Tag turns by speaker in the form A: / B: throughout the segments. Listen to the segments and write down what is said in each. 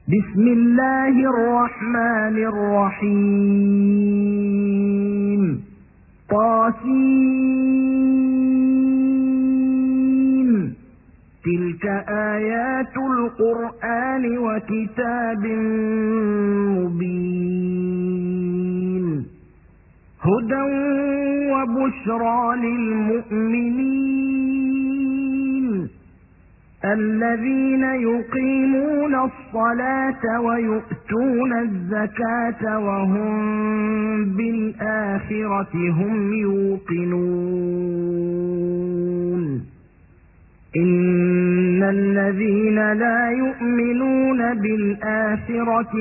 A: بسم الله الرحمن الرحيم طاسين تلك آيات القرآن وكتاب مبين هدى وبشرى للمؤمنين الذين يقيمون الصلاة ويؤتون الزكاة وهم بالآخرة هم يوقنون إن الذين لا يؤمنون بالآخرة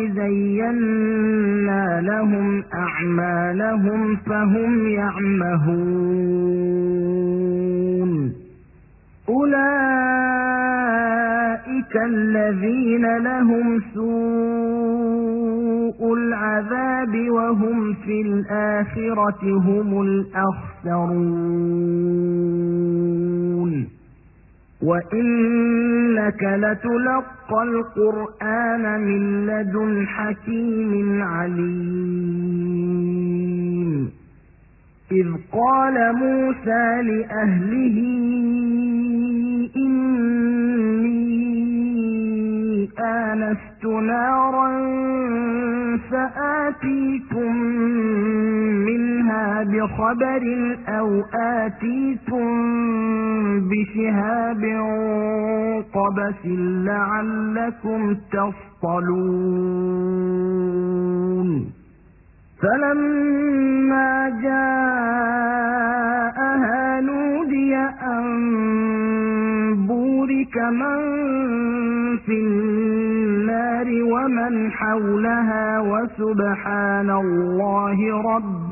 A: زينا لهم أعمالهم فهم يعمهون أولئك الذين لهم سوء العذاب وهم في الآخرة هم الأخسرون وإنك لتلقى القرآن من لدن حكيم عليم إذ قال موسى لأهله إني آنست نارا سآتيكم منها بخبر أو آتيكم بشهاب قبس لعلكم تصطلون فلما جاءها نودي أن بورك من في النار ومن حولها وسبحان الله رب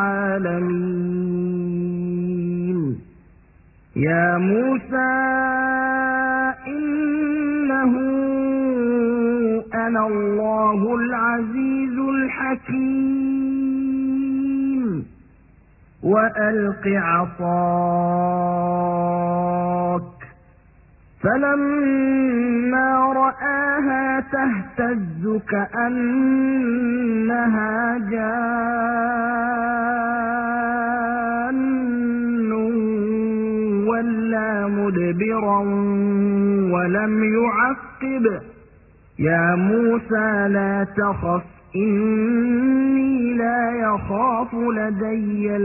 A: العالمين يا موسى إنه أنا الله العزيز الحكيم وألق عصاك فلما رآها تهتز كأنها جان ولا مدبرا ولم يعقب يا موسى لا تخف إني لا يخاف لدي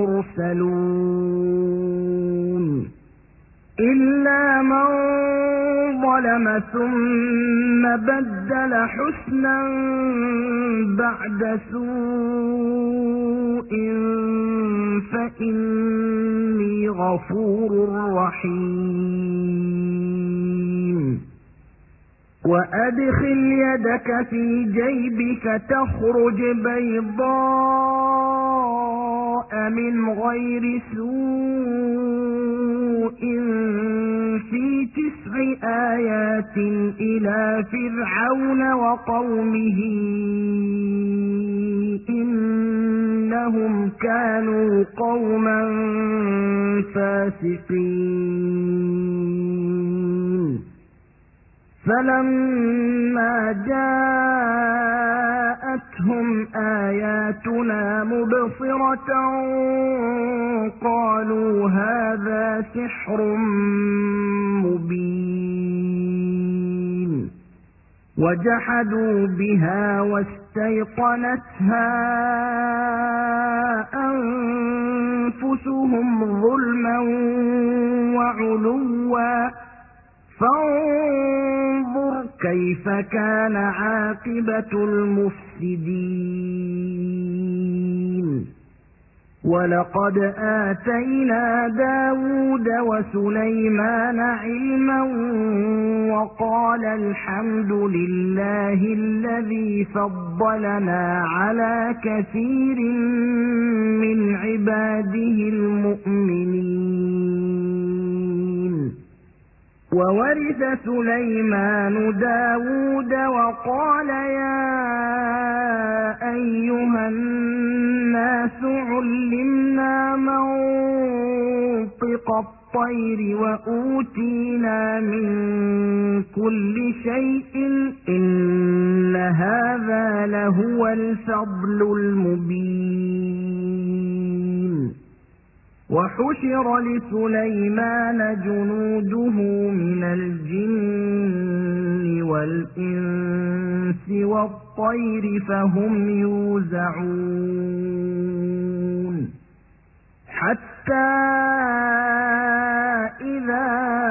A: المرسلون إلا من ظلم ثم بدل حسنا بعد سوء فإني غفور رحيم وأدخل يدك في جيبك تخرج بيضاء من غير سوء في 9 آيات إلى فرعون وقومه إنهم كانوا قوما فاسقين فلما جاءتهم آياتنا مبصرة قالوا هذا سحر مبين وجحدوا بها واستيقنتها أنفسهم ظلما وعلوا فانظر كيف كان عاقبة المفسدين ولقد آتينا داود وسليمان علما وقال الحمد لله الذي فضلنا على كثير من عباده المؤمنين وورث سليمان داود وقال يا أيها الناس علمنا منطق الطير وأوتينا من كل شيء إن لهو الفضل المبين وحشر لسليمان جنوده من الجن والإنس والطير فهم يوزعون حتى إذا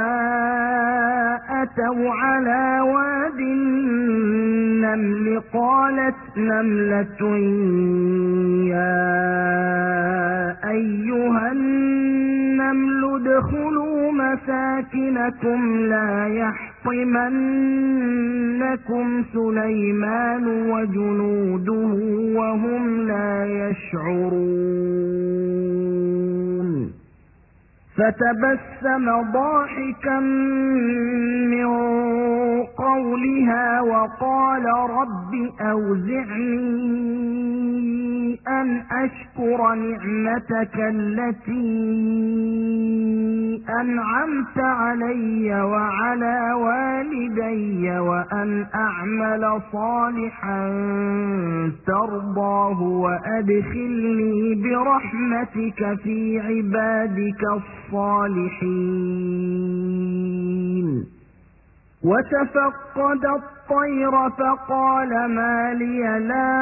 A: أتوا على واد النمل قالت نملة يا أيها النمل ادخلوا مساكنكم لا يحطمنكم سليمان وجنوده وهم لا يشعرون فتبسم ضاحكا من قولها وقال رب أوزعني أن أشكر نعمتك التي أنعمت علي وعلى والدي وأن أعمل صالحا ترضاه وأدخلني برحمتك في عبادك الصالحين وتفقد الطير فقال ما لي لا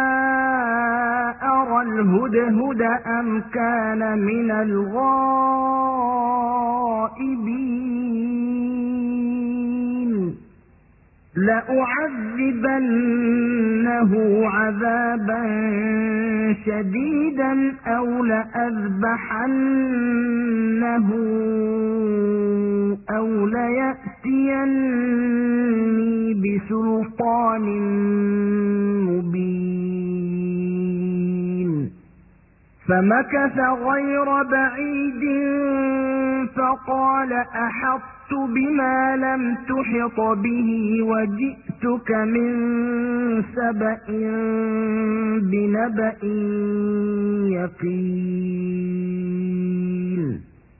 A: أرى الهدهد أم كان من الغائبين لأعذبنه عذابا شديدا أو لأذبحنه أو ليأتيني بسلطان مبين فمكث غير بعيد فقال أحطت بما لم تحط به وجئتك من سبأ بنبأ يقين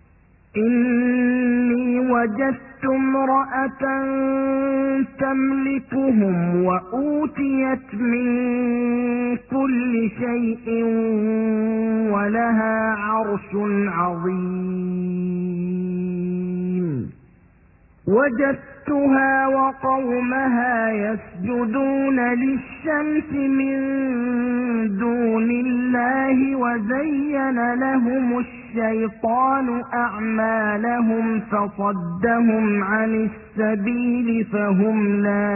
A: إني وجدت امرأة تملكهم وأوتيت من كل شيء ولها عرش عظيم وجدتها وقومها يسجدون للشمس من دون الله وزين لهم الشيطان أعمالهم فصدهم عن السبيل فهم لا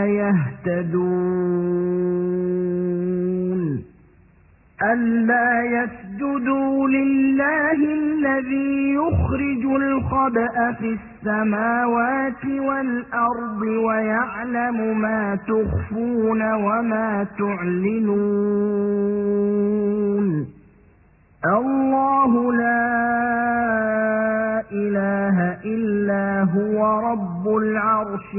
A: يهتدون ألا يسجدوا لله الذي يخرج الخبأ في السماوات والأرض ويعلم ما تخفون وما تعلنون الله لا إله إلا هو رب العرش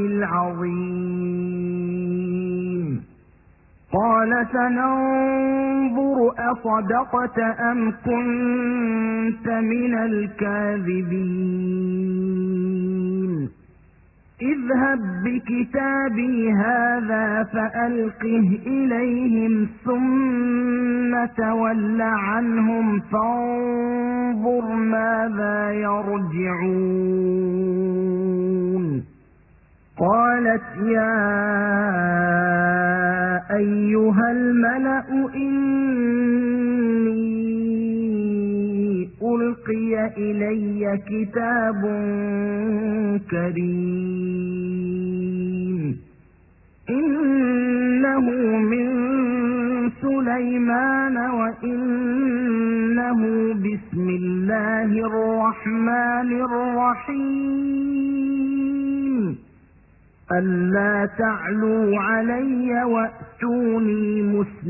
A: العظيم قال سننظر أصدقت أم كنت من الكاذبين اذهب بكتابي هذا فألقه إليهم ثم تول عنهم فانظر ماذا يرجعون قالت يا أيها الملأ إني ألقي إلي كتاب كريم إنه من سليمان وإنه بسم الله الرحمن الرحيم ألا تعلوا علي وأتوني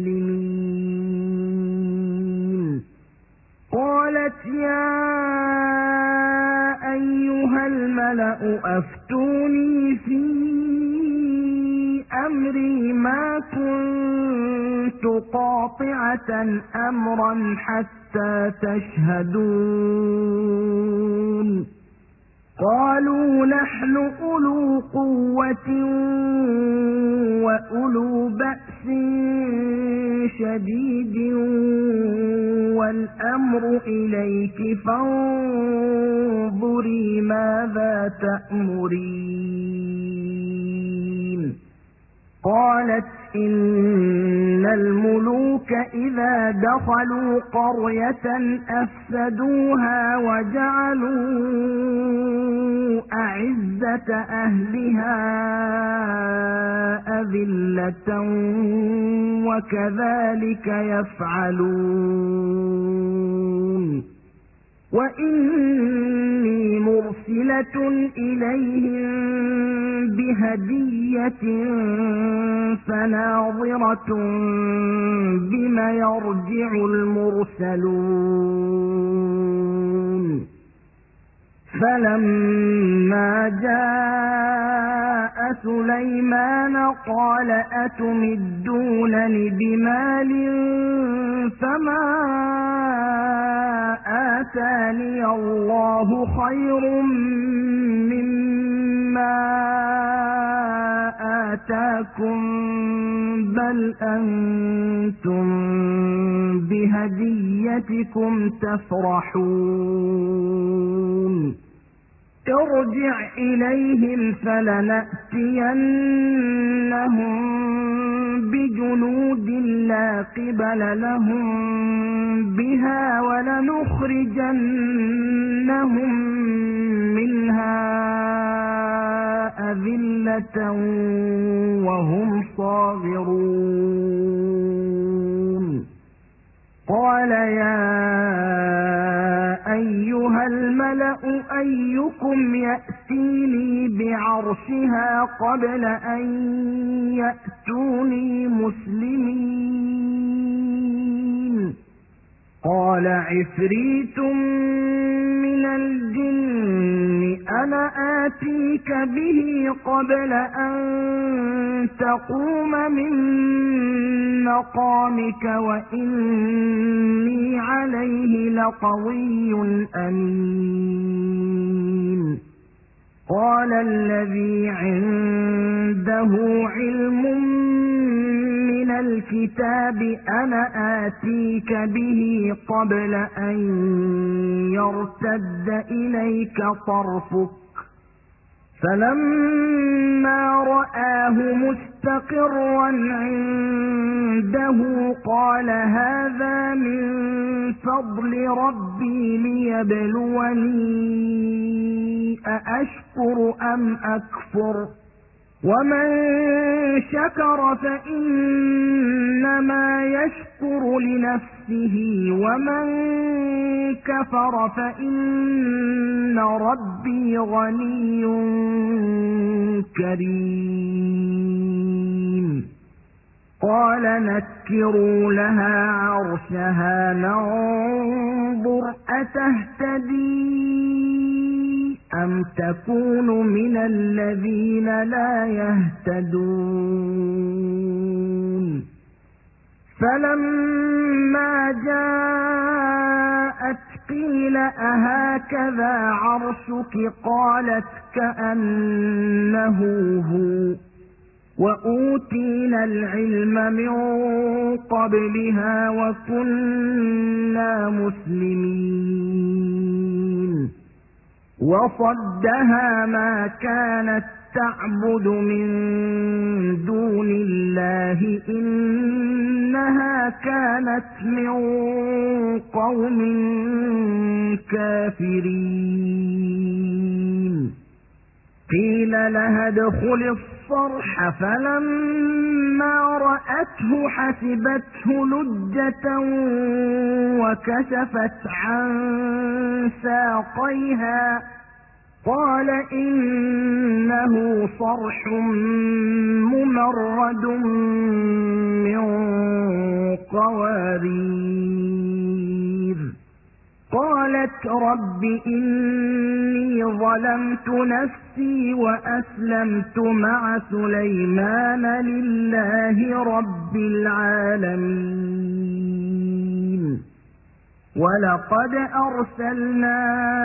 A: مسلمين قالت يا أيها الملأ أفتوني في أمري ما كنت قاطعة أمرا حتى تشهدون قالوا نحن أولو قوة وأولو بأس شديد والأمر إليك فانظري ماذا تأمرين. قالت إن الملوك إذا دخلوا قرية أفسدوها وجعلوا أعزة أهلها أذلة وكذلك يفعلون وإني مرسلة إليهم بهدية فناظرة بما يرجع المرسلون. فلما جاء سليمان قال أتمدونني بمال فما آتاني الله خير مما آتاكم بل أنتم بهديتكم تفرحون. ارجع إليهم فلنأتينهم بجنود لا قبل لهم بها ولنخرجنهم منها أذلة وهم صاغرون. قال يا أيها الملأ أيكم يأتيني بعرشها قبل أن يأتوني مسلمين. قال عفريت من الجن أنا آتيك به قبل أن تقوم من مقامك وإني عليه لقوي أمين. قال الذي عنده علم من الكتاب أنا آتيك به قبل أن يرتد إليك طرفك فلما رآه مستقرا عنده قال هذا من فضل ربي ليبلوني أأشكر أم أكفر ومن شكر فإنما يشكر لنفسه ومن كفر فإن ربي غني كريم. قال نكروا لها عرشها ننظر أتهتدي أم تكون من الذين لا يهتدون. فلما جاءت قيل أهكذا عرشك قالت كأنه هو وأوتينا العلم من قبلها وكنا مسلمين. وصدها ما كانت تعبد من دون الله إنها كانت من قوم كافرين. قيل لها ادخل الصرح فلما رأته حسبته لجة وكشفت عن ساقيها قال إنه صرح ممرد من قوارير. قالت رب إني ظلمت نفسي وأسلمت مع سليمان لله رب العالمين. ولقد أرسلنا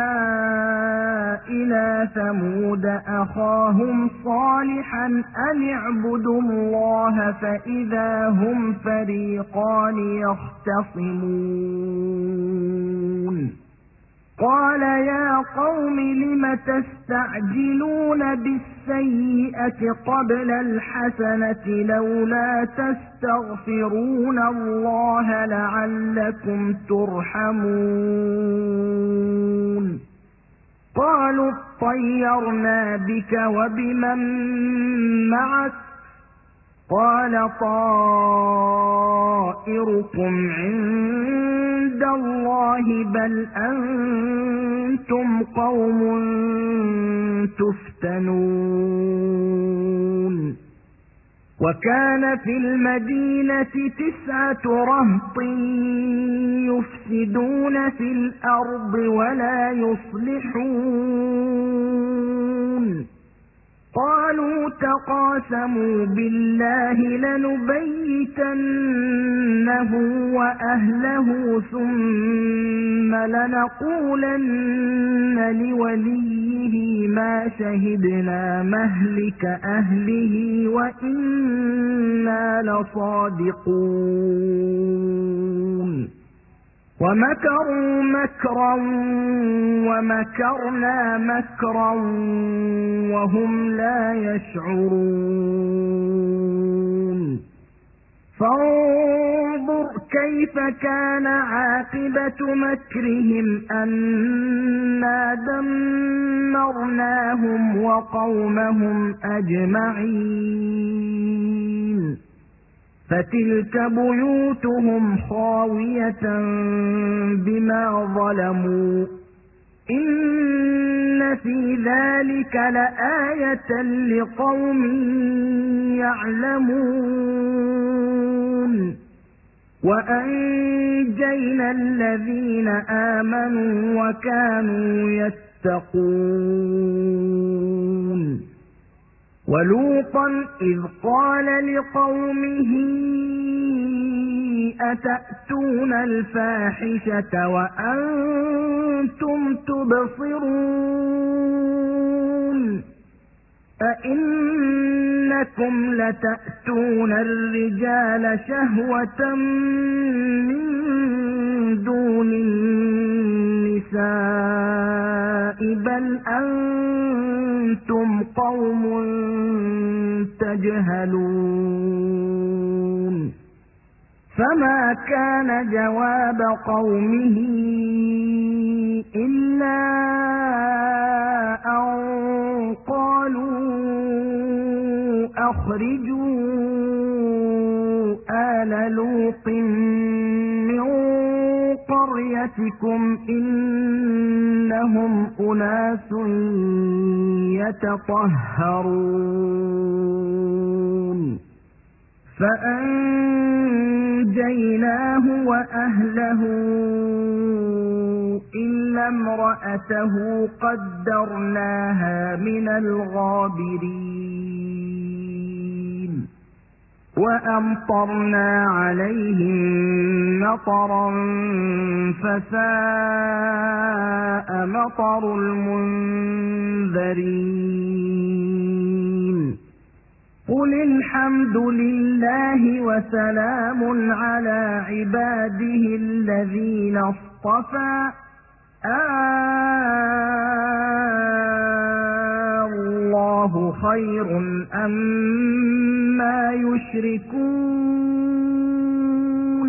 A: إلى ثمود أخاهم صالحا أن اعبدوا الله فإذا هم فريقان يختصمون قال يا قوم لم تستعجلون بالسيئة قبل الحسنة لولا تستغفرون الله لعلكم ترحمون قالوا اطيرنا بك وبمن معك قال طائركم عند الله بل أنتم قوم تفتنون وكان في المدينة 9 رهط يفسدون في الأرض ولا يصلحون قالوا تقاسموا بالله لنبيتنه وأهله ثم لنقولن لوليه ما شهدنا مهلك أهله وإنا لصادقون ومكروا مكرا ومكرنا مكرا وهم لا يشعرون فانظر كيف كان عاقبة مكرهم أنا دمرناهم وقومهم أجمعين فتلك بيوتهم خاوية بما ظلموا إن في ذلك لآية لقوم يعلمون وأنجينا الذين آمنوا وكانوا يتقون ولوطا إذ قال لقومه أتأتون الفاحشة وأنتم تبصرون أئنكم لتأتون الرجال شهوة من دون النساء بل أنتم قوم تجهلون فما كان جواب قومه إلا أن قالوا أخرجوا آل لوط من قريتكم إنهم أناس يتطهرون فأنجيناه وأهله إلا امرأته قدرناها من الغابرين وأمطرنا عليهم مطرا فساء مطر المنذرين قل الحمد لله وسلام على عباده الذين اصطفى الله خير أما يشركون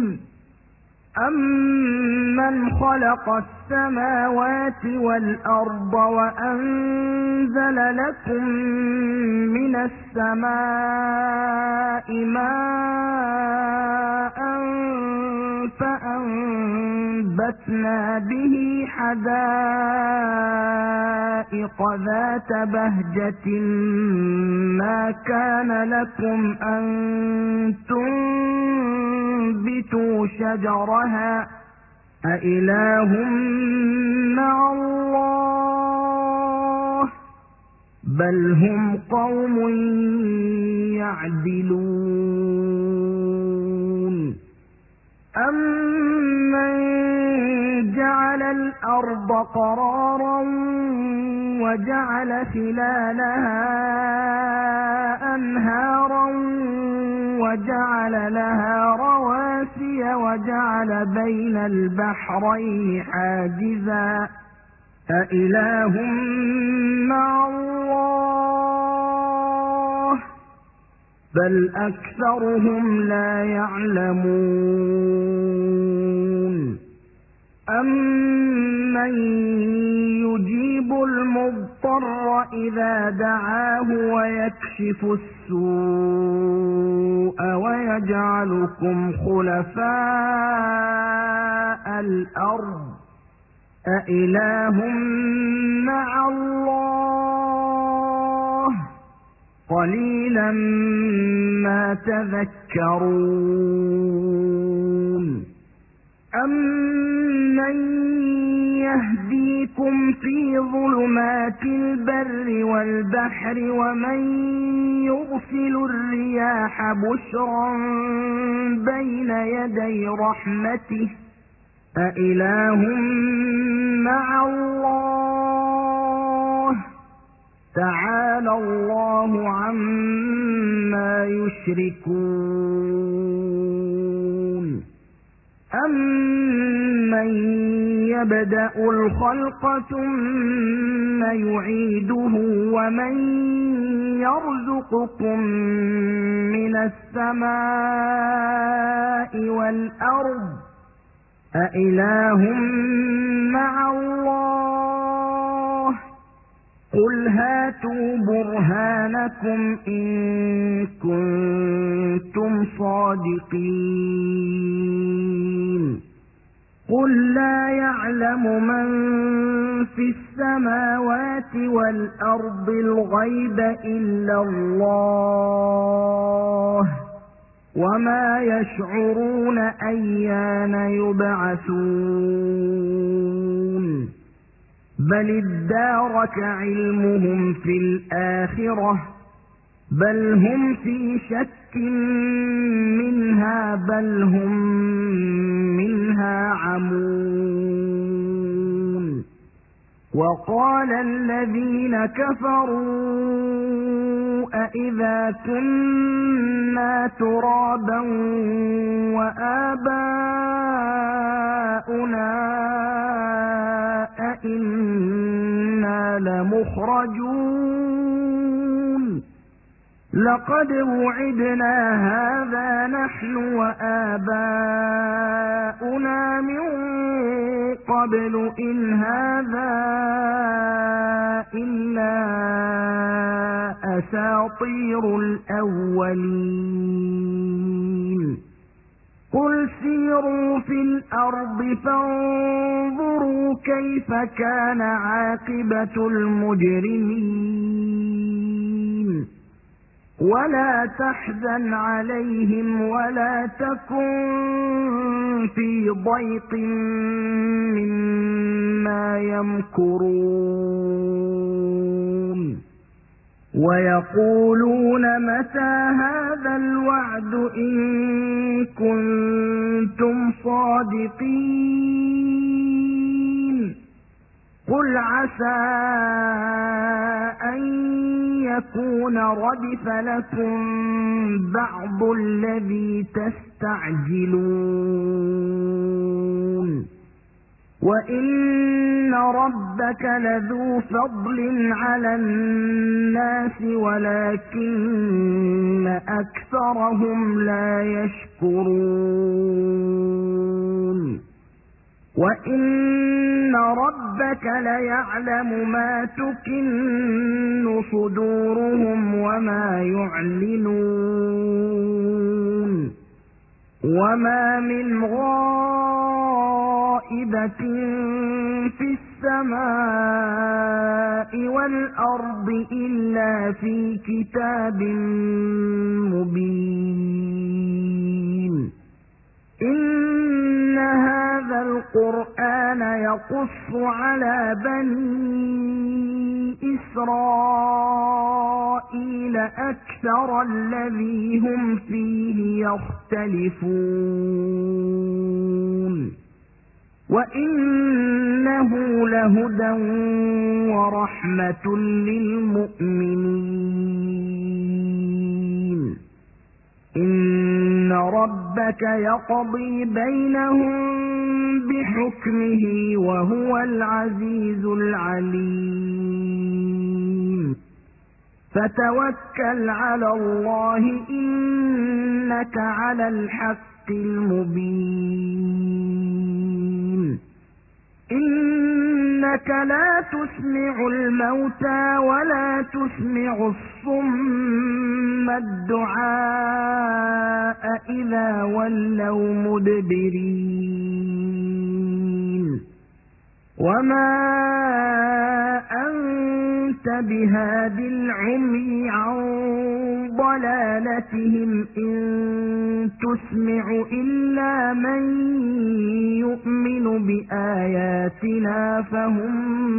A: أمن خلق السماوات والأرض وأنزل لكم من السماء ماء فأنبتنا به حدائق ذات بهجة ما كان لكم أن تنبتوا شجرها أإله مع الله بل هم قوم يعدلون أمن الأرض قرارا وجعل خلالها أنهارا وجعل لها رواسي وجعل بين البحرين حاجزا أإله مع الله بل أكثرهم لا يعلمون أمن يجيب المضطر إذا دعاه ويكشف السوء ويجعلكم خلفاء الأرض أإله مع الله قليلا ما تذكرون أمن يهديكم في ظلمات البر والبحر ومن يرسل الرياح بشرا بين يدي رحمته أإله مع الله تعالى الله عما يشركون أمن يبدأ الخلق ثم يعيده ومن يرزقكم من السماء والأرض أإله مع الله قل هاتوا برهانكم إن كنتم صادقين قل لا يعلم من في السماوات والأرض الغيب إلا الله وما يشعرون أيان يبعثون بل ادارك علمهم في الآخرة بل هم في شك منها بل هم منها عمون وقال الذين كفروا أإذا كنا ترابا وآباؤنا أئنا لمخرجون لقد وعدنا هذا نحن وآباؤنا من قبل إن هذا إلا أساطير الأولين قل سيروا في الأرض فانظروا كيف كان عاقبة المجرمين ولا تحزن عليهم ولا تكن في ضيق مما يمكرون ويقولون متى هذا الوعد إن كنتم صادقين قل عسى أن يكون ردف لكم بعض الذي تستعجلون وإن ربك لذو فضل على الناس ولكن أكثرهم لا يشكرون وإن ربك ليعلم ما تكن صدورهم وما يعلنون وما من غائبة في السماء والأرض إلا في كتاب مبين إن هذا القرآن يقص على بني إسرائيل أكثر الذي هم فيه يختلفون وإنه لهدى ورحمة للمؤمنين إن ربك يقضي بينهم بحكمه وهو العزيز العليم فتوكل على الله إنك على الحق المبين إنك لا تسمع الموتى ولا تسمع الصم الدعاء إذا ولوا مدبرين وما أنت بهاد العمي عن ضلالتهم إن تسمع إلا من يؤمن بآياتنا فهم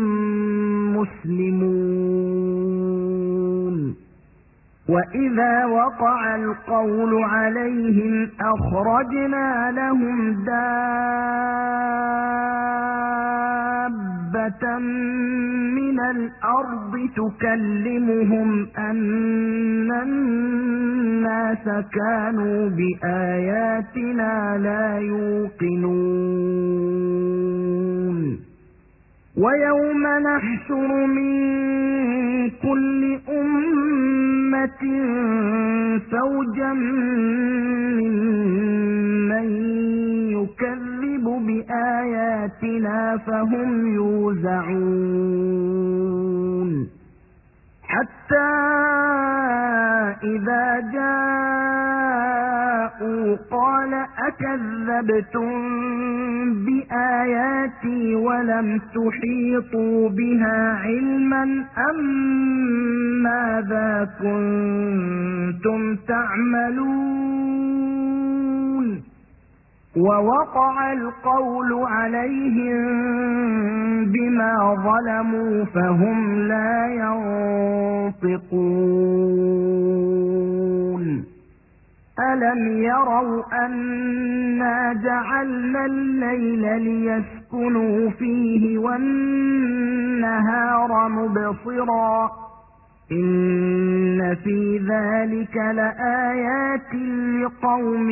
A: مسلمون وإذا وقع القول عليهم أخرجنا لهم دابة من الأرض تكلمهم أن الناس كانوا بآياتنا لا يوقنون ويوم نحشر من كل أمة فوجا ممن يكذب بآياتنا فهم يوزعون حتى إذا جاءوا قال أكذبتم بآياتي ولم تحيطوا بها علما أم ماذا كنتم تعملون ووقع القول عليهم بما ظلموا فهم لا ينطقون ألم يروا أنا جعلنا الليل ليسكنوا فيه والنهار مبصرا إن في ذلك لآيات لقوم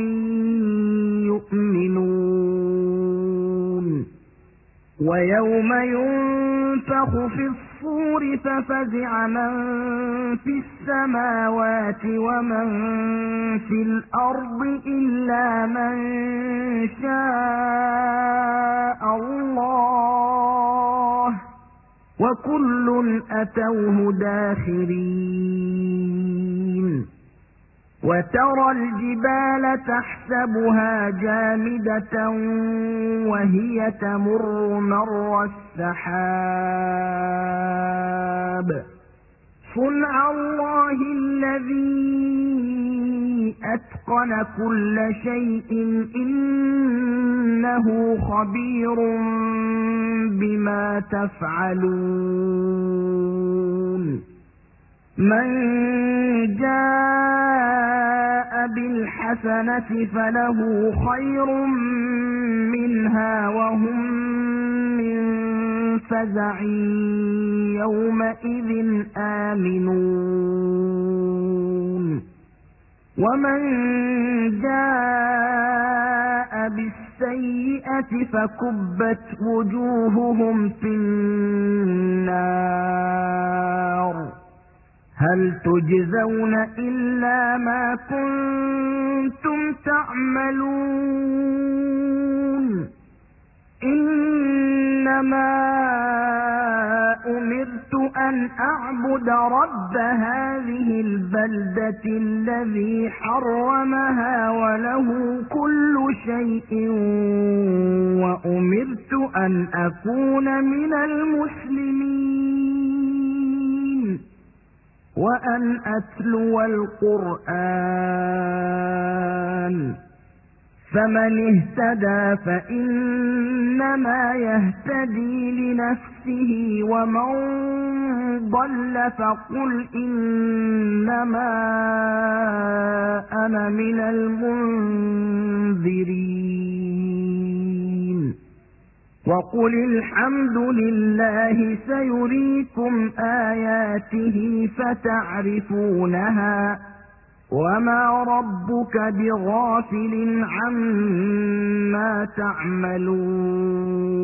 A: يؤمنون ويوم ينفخ في الصور ففزع من في السماوات ومن في الأرض إلا من شاء الله وكل أتوه داخرين وترى الجبال تحسبها جامدة وهي تمر مر السحاب صنع الله الذي أتقن كل شيء إنه خبير بما تفعلون من جاء بالحسنة فله خير منها وهم من فزع يومئذ آمنون ومن جاء بالسيئة فكبت وجوههم في النار هل تجزون إلا ما كنتم تعملون إنما أمرت أن أعبد رب هذه البلدة الذي حرمها وله كل شيء وأمرت أن أكون من المسلمين وأن أتلو القرآن فمن اهتدى فإنما يهتدي لنفسه ومن ضل فقل إنما أنا من المنذرين وقل الحمد لله سيريكم آياته فتعرفونها وما ربك بغافل عما تعملون